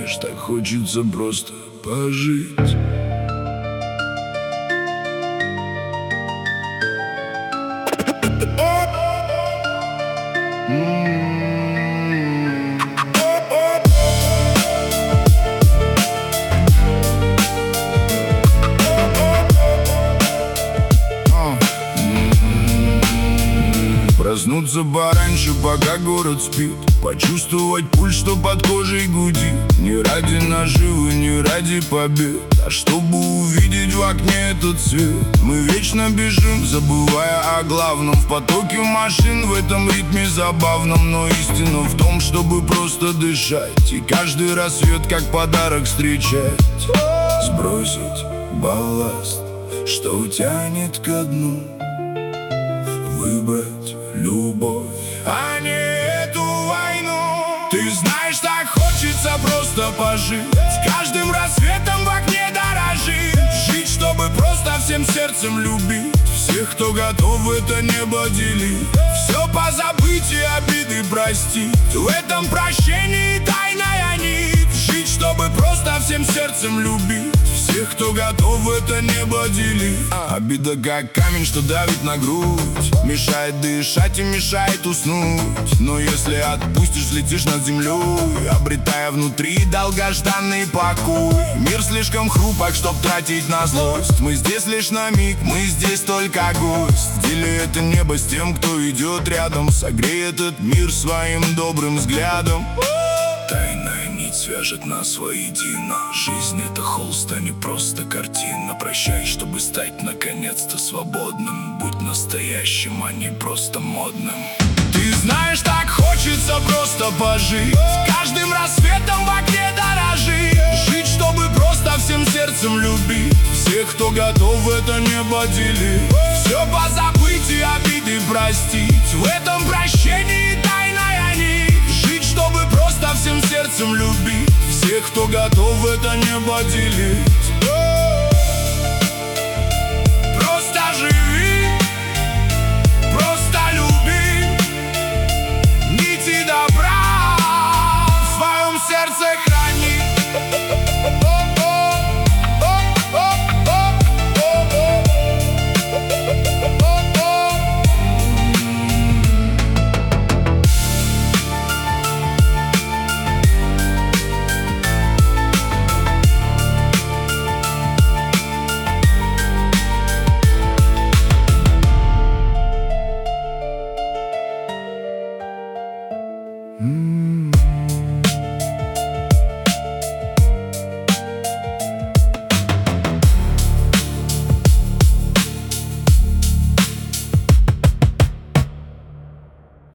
знаешь, так хочется просто пожить. Проснуться пораньше, пока город спит, почувствовать пульс, что под кожей гудит. Не ради наживы, не ради побед, а чтобы увидеть в окне этот свет. Мы вечно бежим, забывая о главном, в потоке машин, в этом ритме забавном. Но истина в том, чтобы просто дышать и каждый рассвет как подарок встречать. Сбросить балласт, что тянет ко дну, выбрать любовь, а не эту войну. Ты знаешь, так хочется просто пожить, с каждым рассветом в окне дорожить. Жить, чтобы просто всем сердцем любить всех, кто готов это небо делить. Все позабыть и обиды простить, в этом прощении тайная нить. Жить, чтобы просто всем сердцем любить всех, кто готов это небо делить. Обида как камень, что давит на грудь, мешает дышать и мешает уснуть. Но если отпустишь, летишь над землей, обретая внутри долгожданный покой. Мир слишком хрупок, чтоб тратить на злость. Мы здесь лишь на миг, мы здесь только гость. Дели это небо с тем, кто идет рядом, согрей этот мир своим добрым взглядом. Тайная нить свяжет нас воедино. Жизнь — это холст, а не просто картина. Прощай, чтобы стать наконец-то свободным. Будь настоящим, а не просто модным. Ты знаешь, так хочется просто пожить, с каждым рассветом в окне дорожить. Жить, чтобы просто всем сердцем любить всех, кто готов это небо делить. Все позабыть и обиды простить, в этом прощении тайная нить. Жить, чтобы просто всем сердцем любить всех, кто готов это небо делить. Просто живи, просто люби, нити добра в своем сердце храни. Mm-hmm.